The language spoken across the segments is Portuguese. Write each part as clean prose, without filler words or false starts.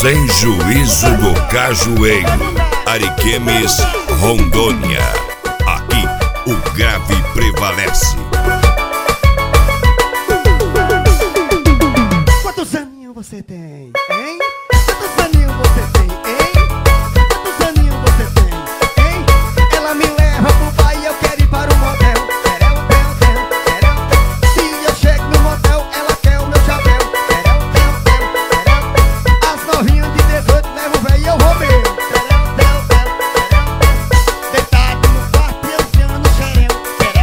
Sem Juízo do Cajueiro, Ariquemes, Rondônia. Aqui o grave prevalece. Quantos aninhos você tem, hein? Quantos aninhos você tem, hein? Quantos aninhos você tem, hein? Ela me leva pro pai e eu quero ir para o motel. Se eu chego no motel, ela quer o meu chapéu. As novinhas de 18 levam o véio e eu vou meu. Deitado no quarto e eu enfiando no xereu.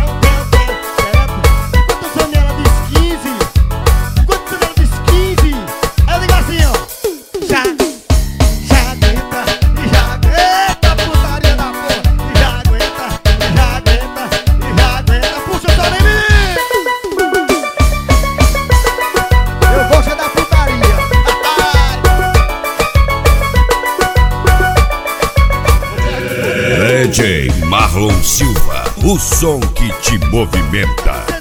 Quantos anos ela diz 15? Quantos anos ela diz 15? Aí eu digo assim, ó. Já aguenta, putaria da porra. Já aguenta. Puxa só em mim. Eu gosto da putaria. DJ Marlon Silva, o som que te movimenta.